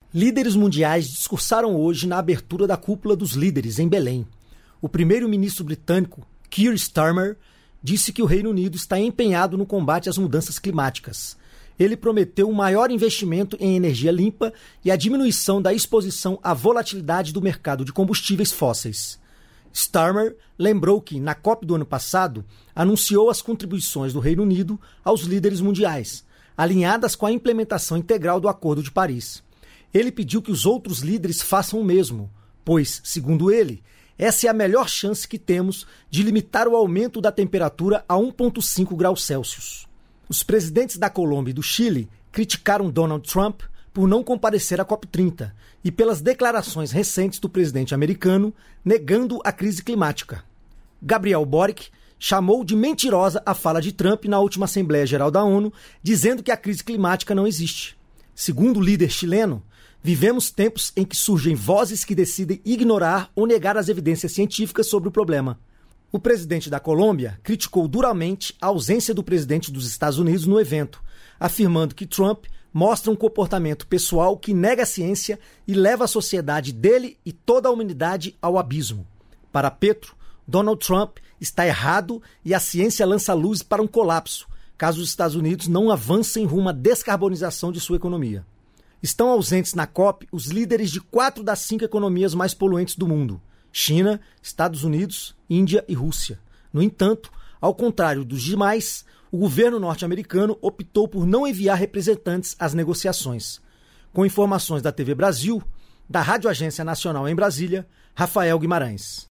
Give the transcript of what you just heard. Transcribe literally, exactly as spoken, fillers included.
Líderes mundiais discursaram hoje na abertura da Cúpula dos Líderes, em Belém. O primeiro-ministro britânico, Keir Starmer, disse que o Reino Unido está empenhado no combate às mudanças climáticas. Ele prometeu um maior investimento em energia limpa e a diminuição da exposição à volatilidade do mercado de combustíveis fósseis. Starmer lembrou que, na COP do ano passado, anunciou as contribuições do Reino Unido aos líderes mundiais, alinhadas com a implementação integral do Acordo de Paris. Ele pediu que os outros líderes façam o mesmo, pois, segundo ele, essa é a melhor chance que temos de limitar o aumento da temperatura a um vírgula cinco graus Celsius. Os presidentes da Colômbia e do Chile criticaram Donald Trump por não comparecer à COP trinta e pelas declarações recentes do presidente americano negando a crise climática. Gabriel Boric chamou de mentirosa a fala de Trump na última Assembleia Geral da ONU, dizendo que a crise climática não existe. Segundo o líder chileno, vivemos tempos em que surgem vozes que decidem ignorar ou negar as evidências científicas sobre o problema. O presidente da Colômbia criticou duramente a ausência do presidente dos Estados Unidos no evento, afirmando que Trump mostra um comportamento pessoal que nega a ciência e leva a sociedade dele e toda a humanidade ao abismo. Para Petro, Donald Trump está errado e a ciência lança luz para um colapso, caso os Estados Unidos não avancem rumo à descarbonização de sua economia. Estão ausentes na COP os líderes de quatro das cinco economias mais poluentes do mundo: China, Estados Unidos, Índia e Rússia. No entanto, ao contrário dos demais, o governo norte-americano optou por não enviar representantes às negociações. Com informações da T V Brasil, da Rádio Agência Nacional em Brasília, Rafael Guimarães.